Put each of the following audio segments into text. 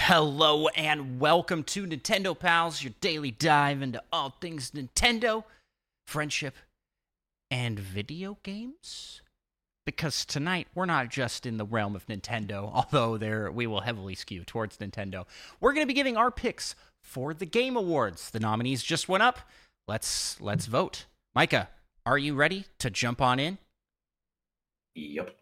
Hello and welcome to Nintendo Pals, your daily dive into all things Nintendo, friendship, and video games. Because tonight, we're not just in the realm of Nintendo, although we will heavily skew towards Nintendo. We're going to be giving our picks for the Game Awards. The nominees just went up. Let's vote. Micah, are you ready to jump on in? Yep.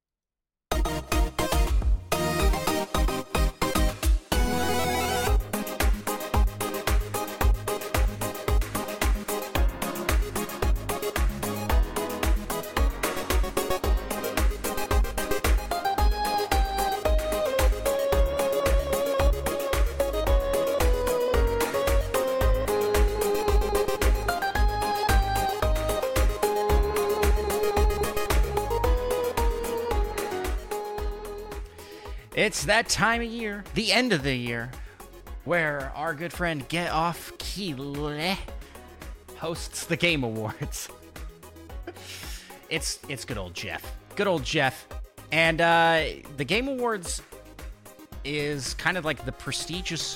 It's that time of year, the end of the year, where our good friend Geoff Keighley hosts the Game Awards. It's good old Jeff. Good old Jeff. And the Game Awards is kind of like the prestigious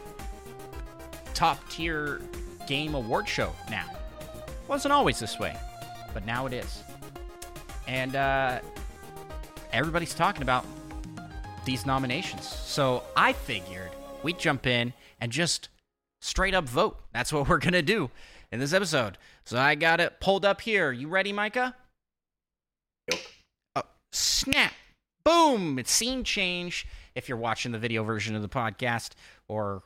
top-tier game award show now. Wasn't always this way, but now it is. And everybody's talking about these nominations. So I figured we'd jump in and just straight up vote. That's what we're going to do in this episode. So I got it pulled up here. You ready, Micah? Yep. Oh, snap. Boom. It's scene change if you're watching the video version of the podcast or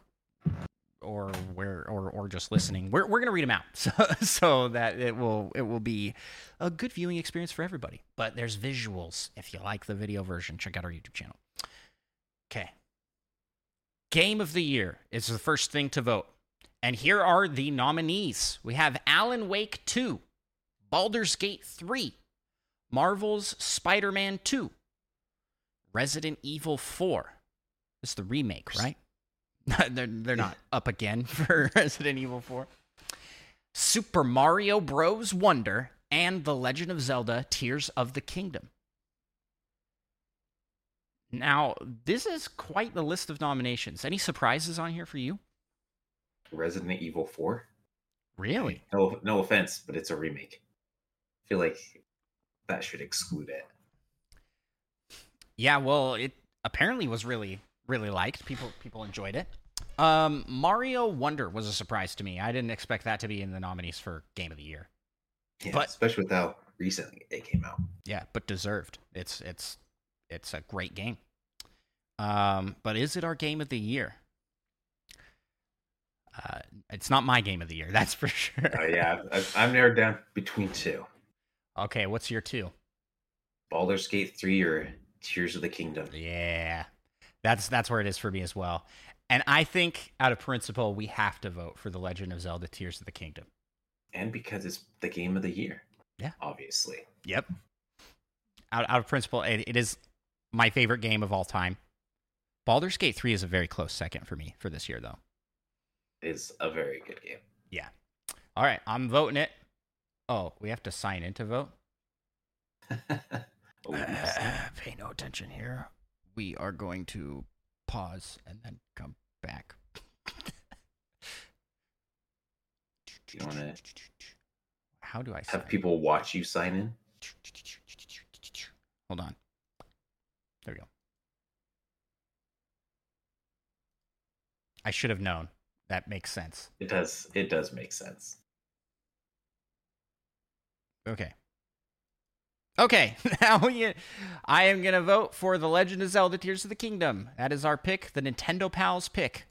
just listening. We're going to read them out so that it will be a good viewing experience for everybody. But there's visuals. If you like the video version, check out our YouTube channel. Okay. Game of the Year is the first thing to vote. And here are the nominees. We have Alan Wake 2, Baldur's Gate 3, Marvel's Spider-Man 2, Resident Evil 4. This is the remake, right? They're not up again for Resident Evil 4. Super Mario Bros. Wonder and The Legend of Zelda Tears of the Kingdom. Now, this is quite the list of nominations. Any surprises on here for you? Resident Evil 4? Really? No offense, but it's a remake. I feel like that should exclude it. Yeah, well, it apparently was really, really liked. People enjoyed it. Mario Wonder was a surprise to me. I didn't expect that to be in the nominees for Game of the Year. Yeah, but, especially with how recently it came out. Yeah, but deserved. It's a great game. But is it our Game of the Year? It's not my Game of the Year, that's for sure. Yeah, I'm narrowed down between two. Okay, what's your two? Baldur's Gate 3 or Tears of the Kingdom. Yeah, that's where it is for me as well. And I think, out of principle, we have to vote for The Legend of Zelda Tears of the Kingdom. And because it's the Game of the Year. Yeah. Obviously. Yep. Out of principle, it is my favorite game of all time. Baldur's Gate 3 is a very close second for me for this year, though. It's a very good game. Yeah. All right, I'm voting it. Oh, we have to sign in to vote? Pay no attention here. We are going to pause and then come back. You want to How do I sign? have people watch you sign in? Hold on. There we go. I should have known. That makes sense. It does make sense. Okay, now I am going to vote for The Legend of Zelda Tears of the Kingdom. That is our pick, the Nintendo Pals pick.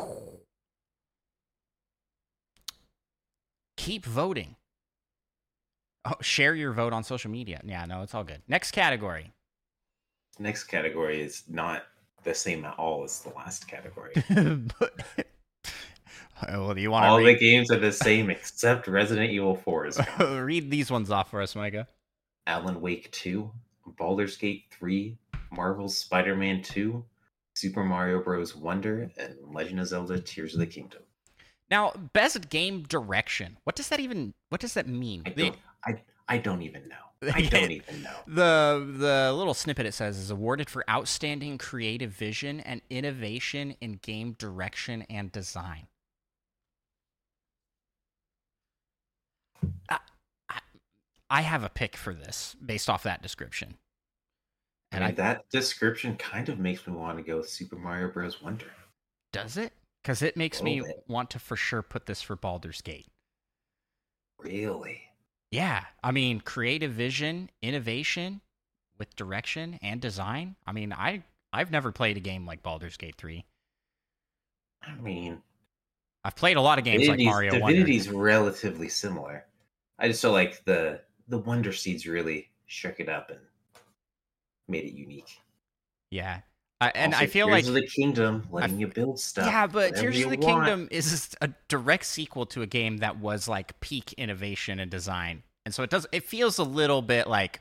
Keep voting. Oh, share your vote on social media. Yeah, no, it's all good. Next category. Next category is not the same at all as the last category. Well, do you want all to the games are the same except Resident Evil 4 is gone. read these ones off for us, Micah? Alan Wake 2, Baldur's Gate 3, Marvel's Spider-Man 2, Super Mario Bros. Wonder, and Legend of Zelda Tears of the Kingdom. Now, best game direction. What does that mean? I don't even know. I don't even know. The little snippet it says is awarded for outstanding creative vision and innovation in game direction and design. I have a pick for this based off that description. And that description kind of makes me want to go with Super Mario Bros. Wonder. Does it? Because it makes me want to for sure put this for Baldur's Gate. Really? Yeah. I mean, creative vision, innovation with direction and design. I mean, I've never played a game like Baldur's Gate 3. I mean, I've played a lot of games like Mario Wonder. Divinity's relatively similar. I just feel like the Wonder Seeds really shook it up and made it unique. Yeah. And also, I feel Tears like of the Kingdom letting you build stuff. Yeah, but Tears of the Kingdom is a direct sequel to a game that was like peak innovation and design. And so it feels a little bit like,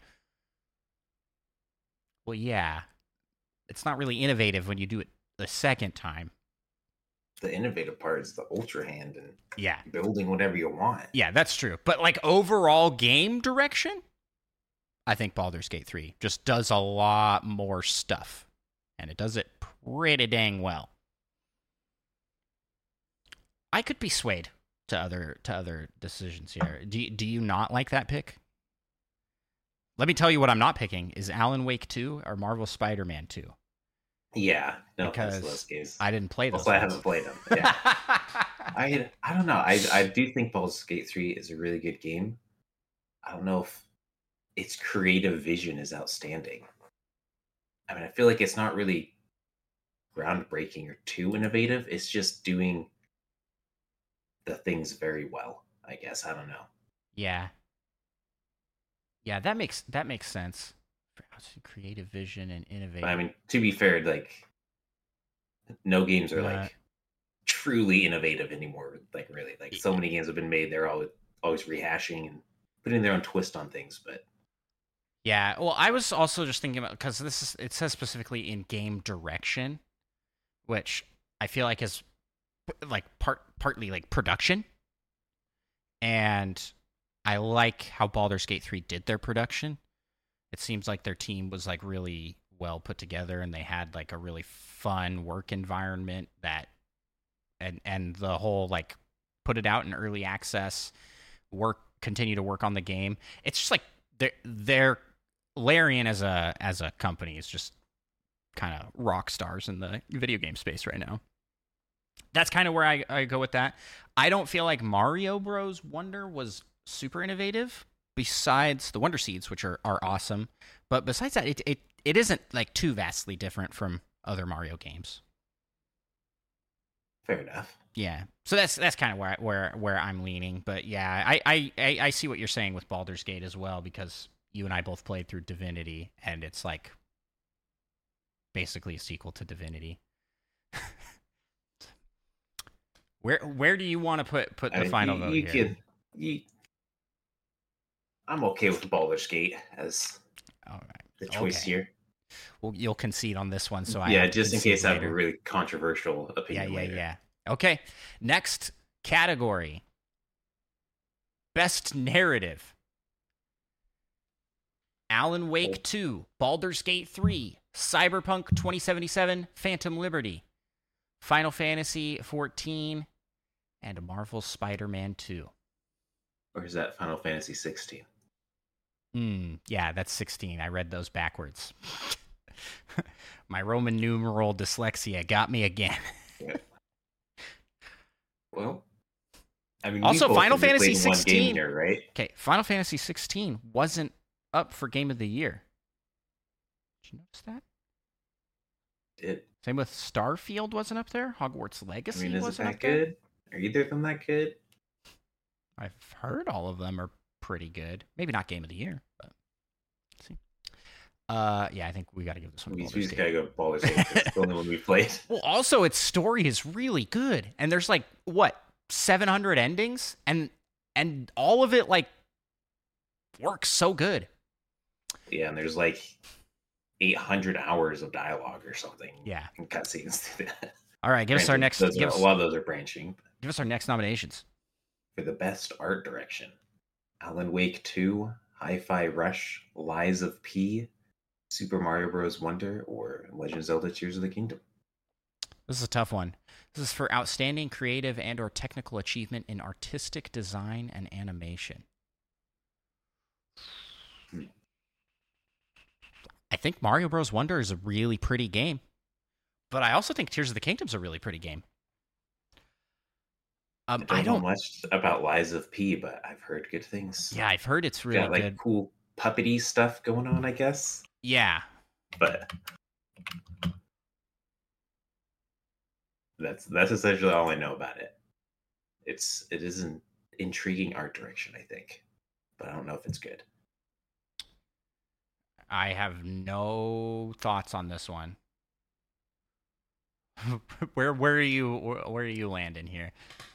well, yeah, it's not really innovative when you do it the second time. The innovative part is the Ultra Hand and yeah, building whatever you want. Yeah, that's true. But like overall game direction, I think Baldur's Gate 3 just does a lot more stuff. And it does it pretty dang well. I could be swayed to other decisions here. Do you not like that pick? Let me tell you what I'm not picking is Alan Wake 2 or Marvel Spider-Man 2. Yeah, no, because those games. I didn't play those. Also, I haven't played them. Yeah. I don't know. I do think Baldur's Gate 3 is a really good game. I don't know if its creative vision is outstanding. I mean, I feel like it's not really groundbreaking or too innovative. It's just doing the things very well, I guess. I don't know. Yeah. Yeah, that makes sense. Creative vision and innovation. I mean, to be fair, like no games are like truly innovative anymore. Like really, like so many games have been made. They're always rehashing and putting their own twist on things, but yeah, well, I was also just thinking about because it says specifically in game direction, which I feel like is like partly like production, and I like how Baldur's Gate 3 did their production. It seems like their team was like really well put together, and they had like a really fun work environment that, and the whole like put it out in early access, continue to work on the game. It's just like they're Larian as a company is just kind of rock stars in the video game space right now. That's kind of where I go with that. I don't feel like Mario Bros. Wonder was super innovative, besides the Wonder Seeds, which are awesome. But besides that, it isn't like too vastly different from other Mario games. Fair enough. Yeah. So that's kind of where I'm leaning. But yeah, I see what you're saying with Baldur's Gate as well, because you and I both played through Divinity, and it's like basically a sequel to Divinity. Where do you want to put the final vote here? I'm okay with Baldur's Gate as the choice here. Well, you'll concede on this one, so just in case I have a really controversial opinion. Yeah. Okay, next category: Best Narrative. Alan Wake 2, Baldur's Gate 3, Cyberpunk 2077, Phantom Liberty, Final Fantasy 14, and Marvel Spider-Man 2. Or is that Final Fantasy 16? Yeah, that's 16. I read those backwards. My Roman numeral dyslexia got me again. Yeah. Well, I mean, also Final Fantasy 16 here, right? Okay, Final Fantasy 16 wasn't up for Game of the Year. Did you notice that? Same with Starfield wasn't up there. Hogwarts Legacy wasn't up there. Good? Are either of them that good? I've heard all of them are pretty good. Maybe not Game of the Year, but let's see. Yeah, I think we got to give this one. We just got to go Baldur's Gate. It's the only one we played. Well, also its story is really good, and there's like 700 endings, and all of it like works so good. Yeah, and there's like 800 hours of dialogue or something. Yeah, and cutscenes. All right, give us our next. A lot of those are branching. Give us our next nominations for the best art direction: Alan Wake 2, Hi-Fi Rush, Lies of P, Super Mario Bros. Wonder, or Legend of Zelda: Tears of the Kingdom? This is a tough one. This is for outstanding creative and/or technical achievement in artistic design and animation. I think Mario Bros. Wonder is a really pretty game, but I also think Tears of the Kingdom is a really pretty game. I don't know much about Lies of P, but I've heard good things. Yeah, I've heard it's really good. Cool puppety stuff going on, I guess. Yeah, but that's essentially all I know about it. It is an intriguing art direction, I think, but I don't know if it's good. I have no thoughts on this one. where are you landing here?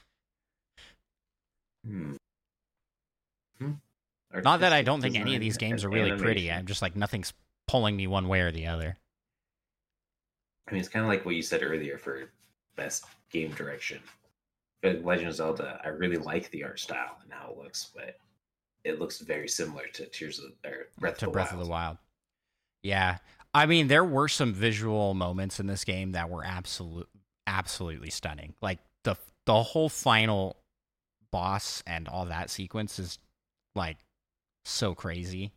Not that I don't think any of these games are really pretty. I'm just like nothing's pulling me one way or the other. I mean, it's kind of like what you said earlier for best game direction. For Legend of Zelda, I really like the art style and how it looks, but it looks very similar to Breath of the Wild. Yeah. I mean, there were some visual moments in this game that were absolutely stunning. Like the whole final boss and all that sequence is like so crazy.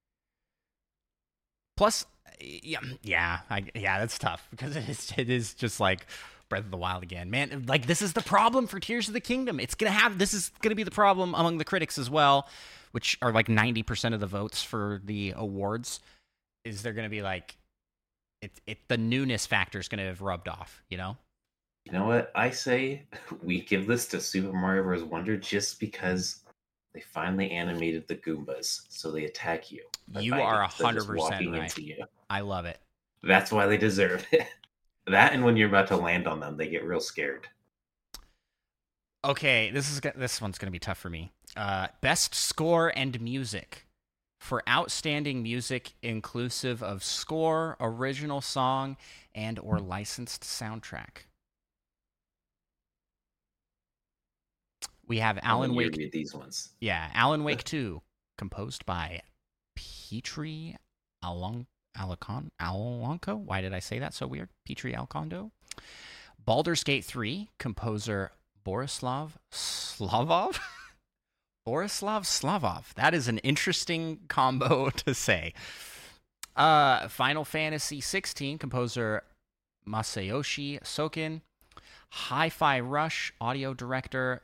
Plus, that's tough because it is just like Breath of the Wild again, man. Like this is the problem for Tears of the Kingdom. This is gonna be the problem among the critics as well, which are like 90% of the votes for the awards. Is they're gonna be like, the newness factor is gonna have rubbed off, you know? You know what? I say we give this to Super Mario Bros. Wonder just because they finally animated the Goombas, so they attack you. You are 100% right. I love it. That's why they deserve it. That, and when you're about to land on them, they get real scared. Okay, this one's gonna be tough for me. Best score and music. For outstanding music inclusive of score, original song, and or licensed soundtrack. We have Alan Wake. Read these ones. Yeah, Alan Wake 2, composed by Petri Alonco. Why did I say that so weird? Petri Alcondo. Baldur's Gate 3, composer Borislav Slavov. Borislav Slavov. That is an interesting combo to say. Final Fantasy 16, composer Masayoshi Soken. Hi-Fi Rush, audio director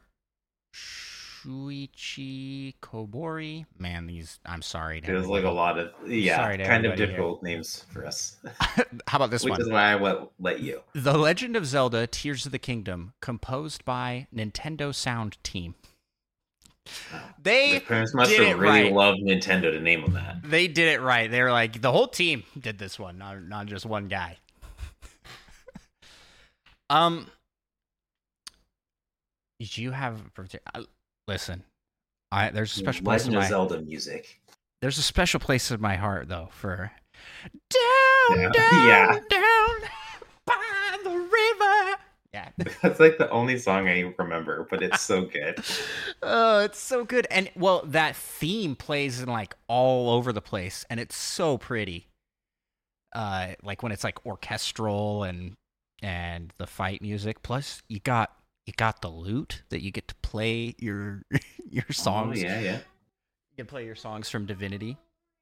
Shuichi Kobori. Man, I'm sorry. There's like a lot of, kind of difficult names for us. How about this one? Which is why I will let you. The Legend of Zelda: Tears of the Kingdom, composed by Nintendo Sound Team. Their parents must have really loved Nintendo to name them that. They did it right. They were like, the whole team did this one, not just one guy. Did you have listen? There's a special place in my Zelda music. There's a special place in my heart though for down by the river. Yeah, that's like the only song I remember, but it's so good. Oh, it's so good, and well, that theme plays in like all over the place, and it's so pretty. Like when it's like orchestral and the fight music. Plus, you got the lute that you get to play your songs. Oh, yeah. You can play your songs from Divinity.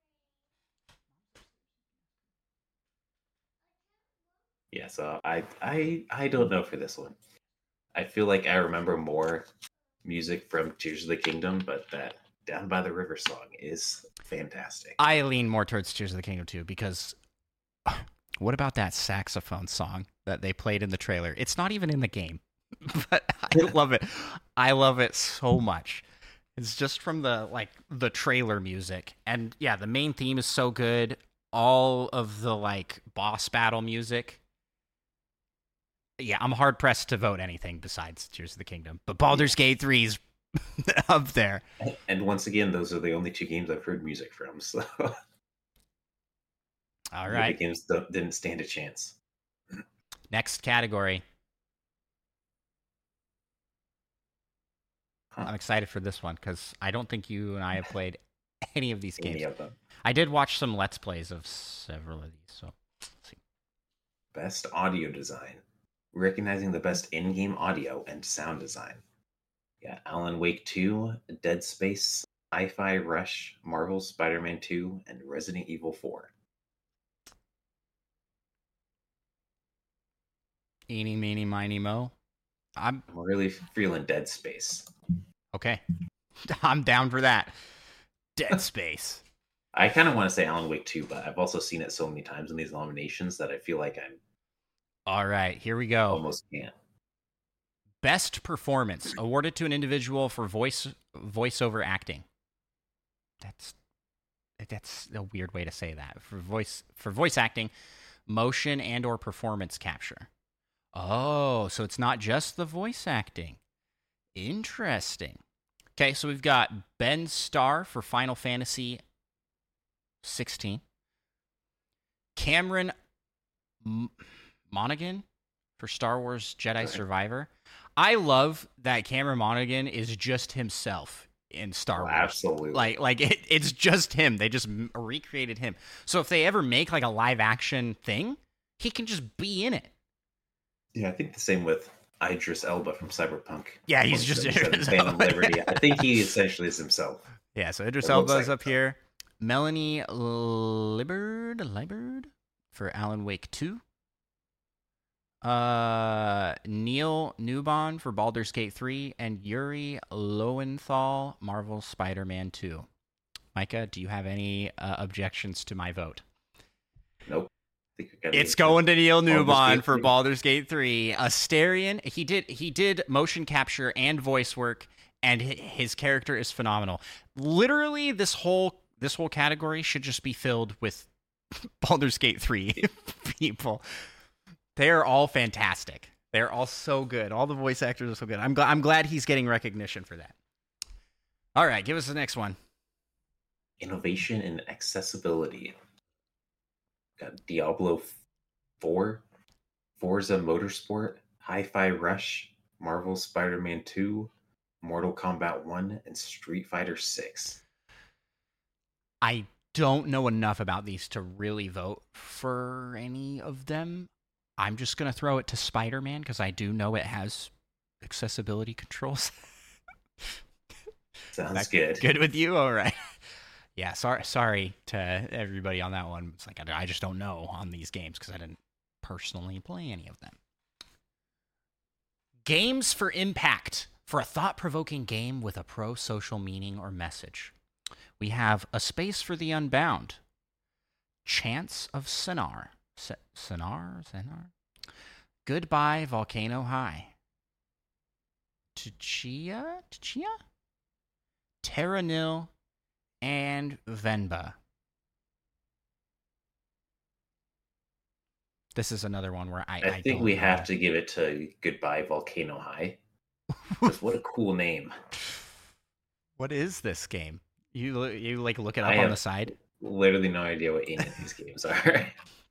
Yeah, so I don't know for this one. I feel like I remember more music from Tears of the Kingdom, but that Down by the River song is fantastic. I lean more towards Tears of the Kingdom too, because what about that saxophone song that they played in the trailer? It's not even in the game, but I love it. I love it so much. It's just from the trailer music. And yeah, the main theme is so good. All of the like boss battle music. Yeah, I'm hard pressed to vote anything besides Tears of the Kingdom. But Baldur's Gate 3 is up there. And once again, those are the only two games I've heard music from. So, all right, the games didn't stand a chance. Next category. I'm excited for this one because I don't think you and I have played any of these games. Any of them. I did watch some Let's Plays of several of these, so let's see. Best audio design. Recognizing the best in-game audio and sound design. Yeah, Alan Wake 2, Dead Space, Hi-Fi Rush, Marvel's Spider-Man 2, and Resident Evil 4. Eeny, meeny, miny, mo. I'm really feeling Dead Space. Okay. I'm down for that. Dead Space. I kind of want to say Alan Wake 2, but I've also seen it so many times in these nominations that I feel like I'm... All right, here we go. Almost can't. Best performance awarded to an individual for voiceover acting. That's a weird way to say that. For voice acting, motion and or performance capture. Oh, so it's not just the voice acting. Interesting. Okay, so we've got Ben Starr for Final Fantasy 16. Cameron Monaghan for Star Wars Jedi Survivor. I love that Cameron Monaghan is just himself in Star Wars. Absolutely. Like it's just him. They just recreated him. So if they ever make like a live action thing, he can just be in it. Yeah, I think the same with Idris Elba from Cyberpunk. Yeah, he's just Phantom Liberty. I think he essentially is himself. Yeah, so Idris Elba is up here. Melanie Liburd for Alan Wake 2. Neil Newbon for Baldur's Gate 3, and Yuri Lowenthal, Marvel's Spider-Man 2. Micah, do you have any objections to my vote? Nope. It's going to Neil Newbon for Baldur's Gate 3. Astarion, he did motion capture and voice work, and his character is phenomenal. Literally, this whole category should just be filled with Baldur's Gate 3 people. They're all fantastic. They're all so good. All the voice actors are so good. I'm glad he's getting recognition for that. All right, give us the next one. Innovation and accessibility. Got Diablo 4, Forza Motorsport, Hi-Fi Rush, Marvel's Spider-Man 2, Mortal Kombat 1, and Street Fighter 6. I don't know enough about these to really vote for any of them. I'm just going to throw it to Spider-Man because I do know it has accessibility controls. Sounds good. Good with you? All right. Yeah, sorry to everybody on that one. It's like I just don't know on these games because I didn't personally play any of them. Games for Impact. For a thought-provoking game with a pro-social meaning or message. We have A Space for the Unbound. Chance of Sinar. Sinar? Goodbye, Volcano High. Tchia? Terra Nil, and Venba. This is another one where I think we have to give it to Goodbye, Volcano High. What a cool name. What is this game? You like look it up on the side? Literally no idea what any of these games are.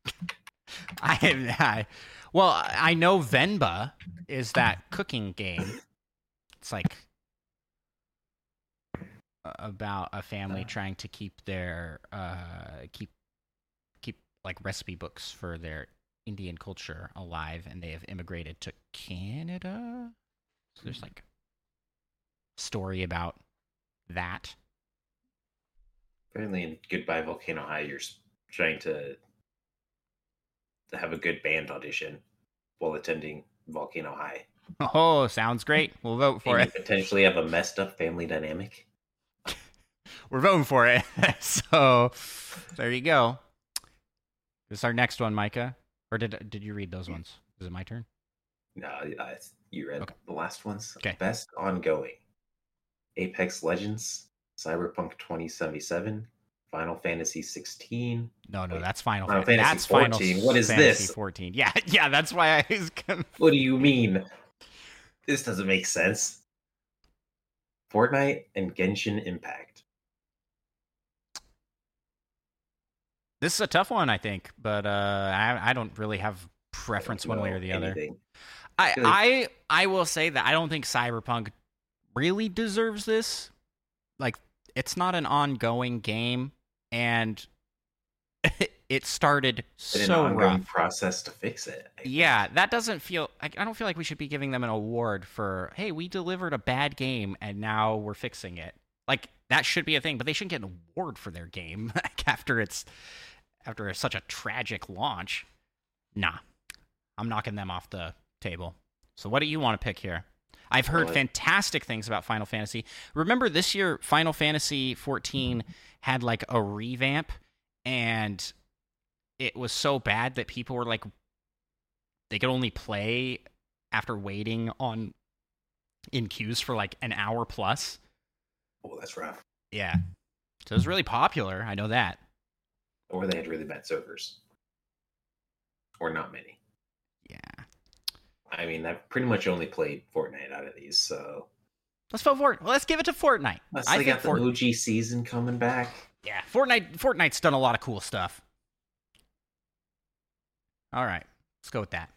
Well, I know Venba is that cooking game. It's like about a family trying to keep their keep like recipe books for their Indian culture alive, and they have immigrated to Canada. So there's like a story about that. Apparently in Goodbye Volcano High, you're trying to have a good band audition while attending Volcano High. Oh, sounds great. We'll vote for it. Potentially have a messed up family dynamic. We're voting for it. So there you go. This is our next one, Micah. Or did you read those ones? Is it my turn? No, you read the last ones. Okay. Best ongoing. Apex Legends, Cyberpunk 2077, Final Fantasy 16. No, that's Final Fantasy. That's 14. What is Fantasy this? 14. Yeah, that's why I was What do you mean? This doesn't make sense. Fortnite and Genshin Impact. This is a tough one, I think, but I don't really have preference one way or the other. I will say that I don't think Cyberpunk really deserves this. Like, it's not an ongoing game, and it started Been an so ongoing rough. process to fix it. I think. Yeah, that doesn't feel. I don't feel like we should be giving them an award for, hey, we delivered a bad game and now we're fixing it. Like that should be a thing, but they shouldn't get an award for their game after such a tragic launch. Nah, I'm knocking them off the table. So what do you want to pick here? I've heard fantastic things about Final Fantasy. Remember this year, Final Fantasy 14 had like a revamp, and it was so bad that people were like, they could only play after waiting in queues for like an hour plus. Oh, that's rough. Yeah. So it was really popular. I know that. Or they had really bad servers. Or not many. Yeah. I mean, I've pretty much only played Fortnite out of these, so. Let's vote for it. Let's give it to Fortnite. I got the OG season coming back. Yeah, Fortnite's done a lot of cool stuff. All right, let's go with that.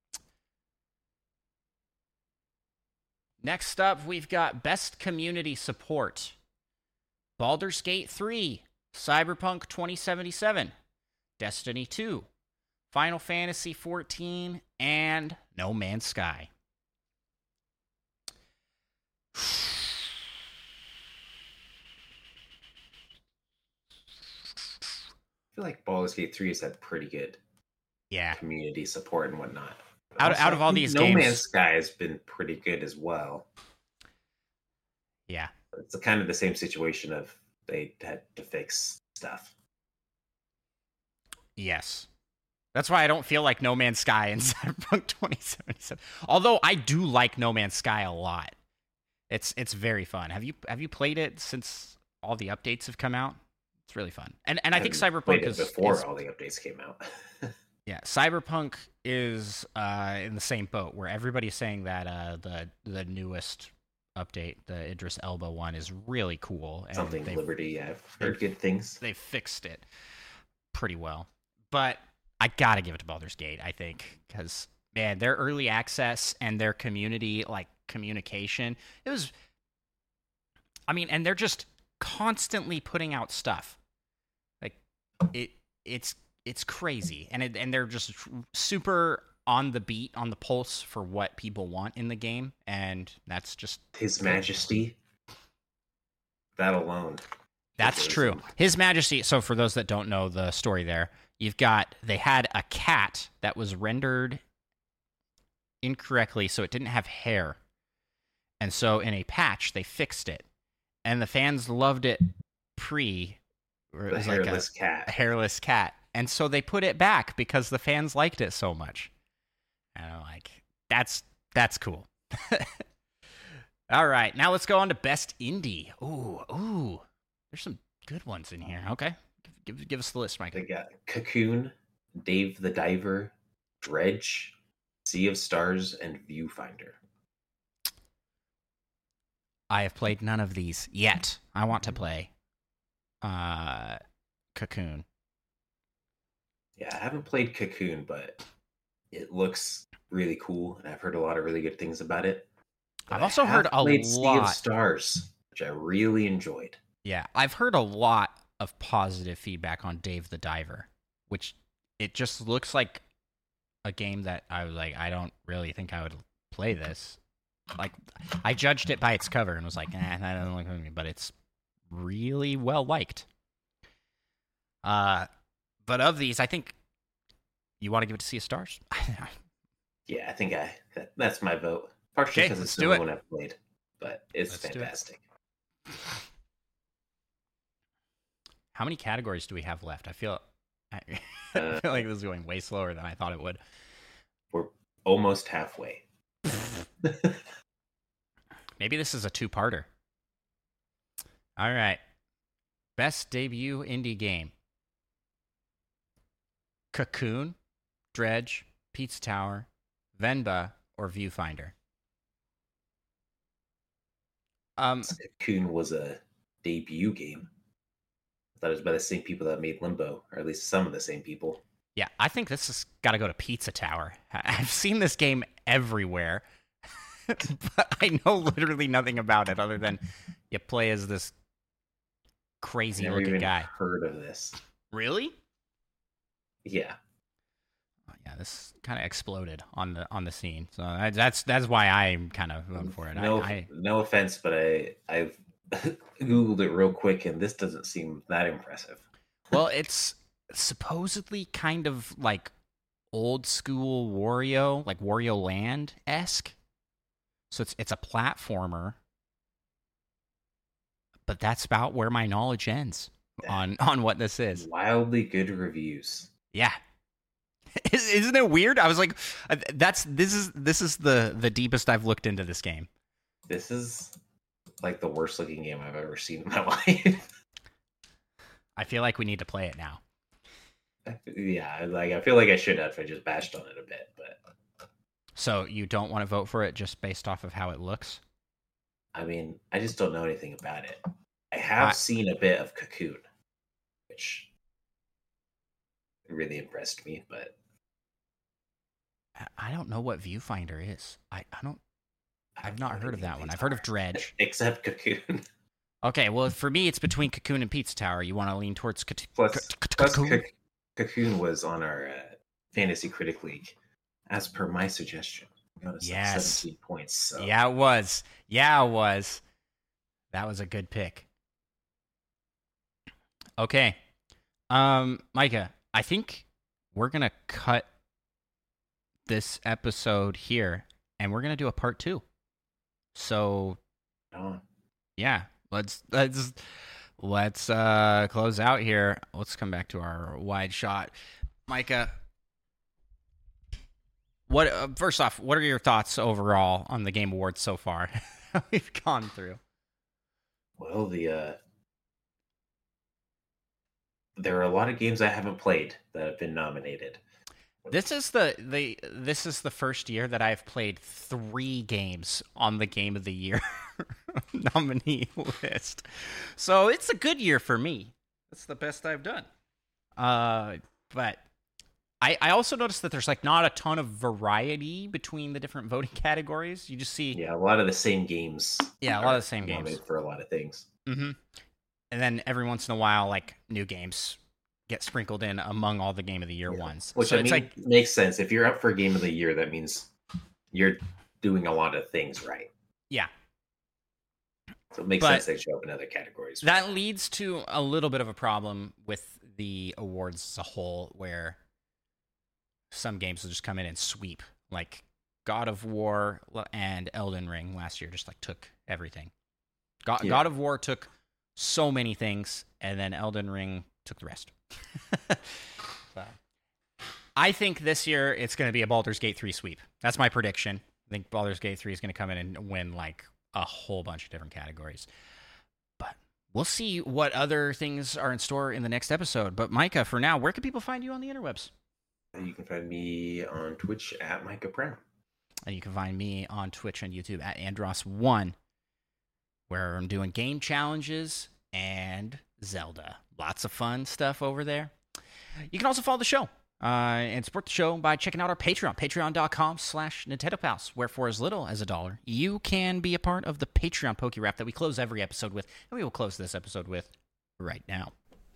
Next up, we've got Best Community Support. Baldur's Gate 3, Cyberpunk 2077, Destiny 2, Final Fantasy 14, and No Man's Sky. I feel like Baldur's Gate 3 has had pretty good community support and whatnot. Out of all these games, No Man's Sky has been pretty good as well. Yeah. It's kind of the same situation of they had to fix stuff. Yes. That's why I don't feel like No Man's Sky in Cyberpunk 2077. Although I do like No Man's Sky a lot. It's very fun. Have you played it since all the updates have come out? It's really fun. And I think Cyberpunk is before all the updates came out. Yeah, Cyberpunk is in the same boat where everybody's saying that the newest update, the Idris Elba one, is really cool. And Something Liberty, I've heard good things. They fixed it pretty well. But I gotta give it to Baldur's Gate, I think, because, man, their early access and their community, like, communication, it was... I mean, and they're just constantly putting out stuff. Like, it's crazy, and they're just super on the beat, on the pulse for what people want in the game, and that's just His Majesty. That alone. That's true. His Majesty. So for those that don't know the story, there they had a cat that was rendered incorrectly, so it didn't have hair, and so in a patch they fixed it, and the fans loved it where it was like a hairless cat. And so they put it back because the fans liked it so much. And I'm like, that's cool. All right, now let's go on to Best Indie. Ooh, there's some good ones in here. Okay, give us the list, Mike. They got Cocoon, Dave the Diver, Dredge, Sea of Stars, and Viewfinder. I have played none of these yet. I want to play Cocoon. Yeah, I haven't played Cocoon, but it looks really cool, and I've heard a lot of really good things about it. I've also heard a lot. Sea of Stars, which I really enjoyed. Yeah, I've heard a lot of positive feedback on Dave the Diver, which it just looks like a game that I was like, I don't really think I would play this. Like, I judged it by its cover and was like, that doesn't look like me, but it's really well liked. But of these, I think you want to give it to Sea of Stars. Yeah, I think that's my vote. Partially because it's the only one I've played, but it's fantastic. How many categories do we have left? I feel like this is going way slower than I thought it would. We're almost halfway. Maybe this is a two-parter. All right. Best debut indie game. Cocoon, Dredge, Pizza Tower, Venba, or Viewfinder? Cocoon was a debut game. I thought it was by the same people that made Limbo, or at least some of the same people. Yeah, I think this has got to go to Pizza Tower. I've seen this game everywhere, but I know literally nothing about it other than you play as this crazy Never looking even guy. heard of this. Really? Yeah. Oh, yeah, this kind of exploded on the scene. So that's why I'm kind of voting for it. No offense, but I've Googled it real quick, and this doesn't seem that impressive. Well, it's supposedly kind of like old school Wario, like Wario Land-esque. So it's a platformer. But that's about where my knowledge ends on what this is. Wildly good reviews. Yeah. Isn't it weird? I was like, this is the deepest I've looked into this game. This is like the worst looking game I've ever seen in my life. I feel like we need to play it now. Yeah, like I feel like I should have if I just bashed on it a bit, but. So you don't want to vote for it just based off of how it looks? I mean, I just don't know anything about it. I have seen a bit of Cocoon, which really impressed me, but I don't know what Viewfinder is. I've not heard of that one. I've heard of Dredge. Except Cocoon. Okay, well, for me, it's between Cocoon and Pizza Tower. You want to lean towards Cocoon? Cocoon was on our Fantasy Critic League, as per my suggestion. Yes. 17 points. So. Yeah, it was. That was a good pick. Okay. Micah, I think we're going to cut this episode here, and we're going to do a part 2. So, yeah, let's close out here. Let's come back to our wide shot. Micah, first off, what are your thoughts overall on the Game Awards so far? We've gone through. Well, there are a lot of games I haven't played that have been nominated. This is the first year that I've played 3 games on the Game of the Year nominee list. So it's a good year for me. That's the best I've done. But I also noticed that there's like not a ton of variety between the different voting categories. You just see a lot of the same games. Yeah, a lot of the same games for a lot of things. Mm-hmm. And then every once in a while, like new games get sprinkled in among all the Game of the Year ones. Which so I mean, makes sense. If you're up for Game of the Year, that means you're doing a lot of things right. Yeah. So it makes sense they show up in other categories. That leads to a little bit of a problem with the awards as a whole, where some games will just come in and sweep. Like God of War and Elden Ring last year just like took everything. God of War took so many things, and then Elden Ring took the rest. So, I think this year it's going to be a Baldur's Gate 3 sweep. That's my prediction. I think Baldur's Gate 3 is going to come in and win like a whole bunch of different categories. But we'll see what other things are in store in the next episode. But Micah, for now, where can people find you on the interwebs? You can find me on Twitch at Micah Brown. And you can find me on Twitch and YouTube at Andros1, where I'm doing game challenges and Zelda. Lots of fun stuff over there. You can also follow the show and support the show by checking out our Patreon, patreon.com/NintendoPals, where for as little as $1, you can be a part of the Patreon Poke Rap that we close every episode with, and we will close this episode with right now.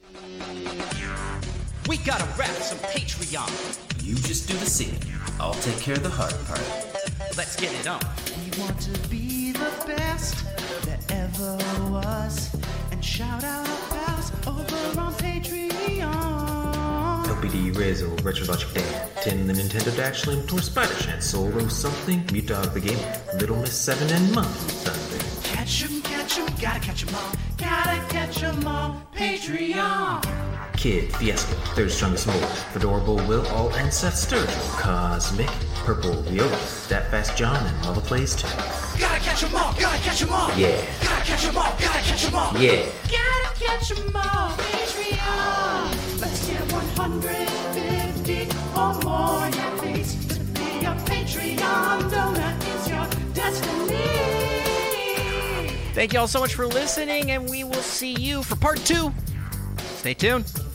We gotta rap some Patreon. You just do the singing. I'll take care of the hard part. Let's get it on. We want to be the best that ever was. And shout out our pals over on Patreon. LPD, Rizzo, Retrologic Dan, Tim the Nintendo Dash, Slim, Tor, Spider Chat, Solo something, Mute Dog the Game, Little Miss 7, and Monkey Thunder. Catch 'em, gotta catch 'em all. Gotta catch 'em all. Patreon. Kid, Fiasco, Third Strongest Mole, Fedorable, Will, All, and Seth Sturgill, Cosmic, Purple, Viola, That Fast John, and Mother Plays too. Gotta catch 'em all, gotta catch 'em all. Yeah. Gotta catch 'em all, gotta catch 'em all. Yeah. Gotta catch 'em all. Patreon. Let's get 150 or more at least to be a Patreon donor is your destiny. Thank you all so much for listening, and we will see you for part 2. Stay tuned.